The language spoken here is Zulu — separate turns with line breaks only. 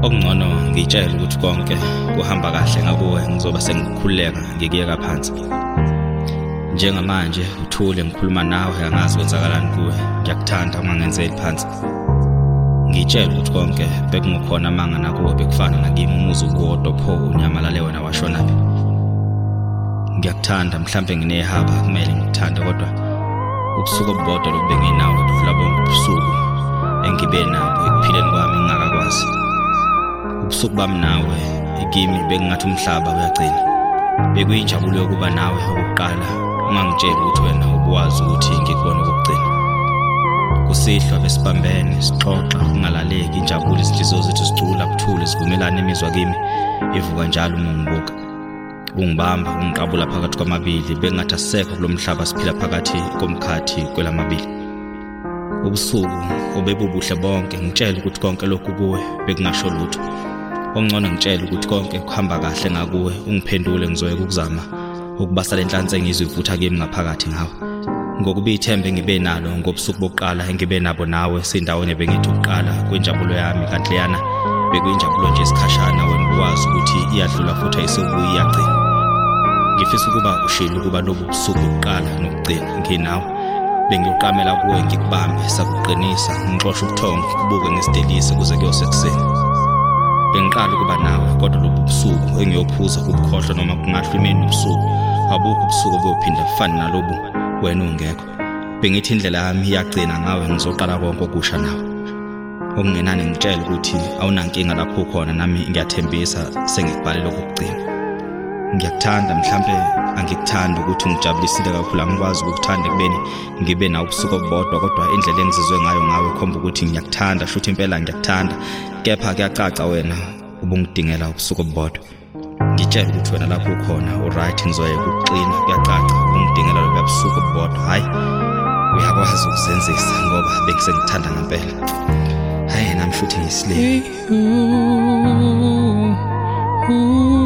Okungcono ngitshela ukuthi konke kuhamba kahle ngakuwe ngizoba sengikhuleka ngikuyeka phansi. Njengamanje uthule ngikhuluma nawe angazi kwenzakalani kuwe. Ngiyakuthanda ungangenzeli phansi. Ngitshela ukuthi konke bekungokhona manga nakuwe bekufana nakimi umuzi uwodwa pho unyamalale wena washonaphi. Ngiyakuthanda mhlambe nginehaba kumele ngikuthande kodwa ubusuku obubodwa lobenginawo kudlula bonke ubusuku engibe nabo ekuphileni kwami ngingakakwazi. Ubusuku bami nawe ikimi bengingathi umhlaba uyagcina. Bekuyinjabulo yokuba nawe okokuqala ungangitsheli ukuthi wena ubuwazi ukuthi ngikubona okugcina. Kusihlwa besibambene sixoxa ungalaleki injabulo izinhliziyo zethu sicula buthule sivumelana imizwa kimi ivuka njalo uma ngibuka. Ungibamba ungiqabula phakathi kwamabili bengathi asisekho kulomhlaba siphila phakathi komkhathi kwelamabili. Ubusuku obebubuhle bonke ngitshela ukuthi konke lokhu kuwe bekungasho lutho. Ongcono ngitshela ukuthi konke kuhamba kahle ngakuwe ungiphendule ngizoyeka ukuzama ukubasa lenhlanze ngizivutha kimi ngaphakathi ngawe. Ngokuba ithembe ngibe nalo ngobusuku bokuqala engibe nabo nawe sindawonye bengithi ukuqala kwenjabulo yami kanti leyana bekuyinjabulo nje isikhashana wena ukwazi ukuthi iyadlula futhi ayisubuyi iyagcina. Ngifisa ukuba ushilo ukuba lobu busuku bokuqala nokugcina nginawe bengiqamela kuwe ngikubambe sakuqinisa ngixoxa ubuthongo kubuke ngesitelisi kuze kuyosekuseni. Bengiqala ukuba nawe kodwa lobu busuku engiyophuza ukukhohlwa noma kungahlwa imini ubusuku abukho ubusuku obuphinda bufane nalobu wena ungekho. Bengithi indlela yami iyagcina ngawe ngizoqala konke okusha nawe. Okungenani ngitshela ukuthi awunankinga lapho khona nami ngiyathembisa sengikubhalela ukugcina. Ngiyakuthanda mhlambe angikuthanda ukuthi ngijabulisile kakhulu angikwazi ukukuthanda kubeni ngibe nawo ubusuku obodwa kodwa indlela engizizwe ngayo ngawe khomba ukuthi ngiyakuthanda futhi impela ngiyakuthanda kepha kuyacaca wena ubungidingela ubusuku obodwa. Ngitshela ukuthi wena lapho ukhona alright ngizoyeka ukuqina kuyacaca ubungidingela lo busuku obodwa hayi uyakwazi ukuzenzisa ngoba bengisengithanda ngempela. Hayi nami futhi ngisilile.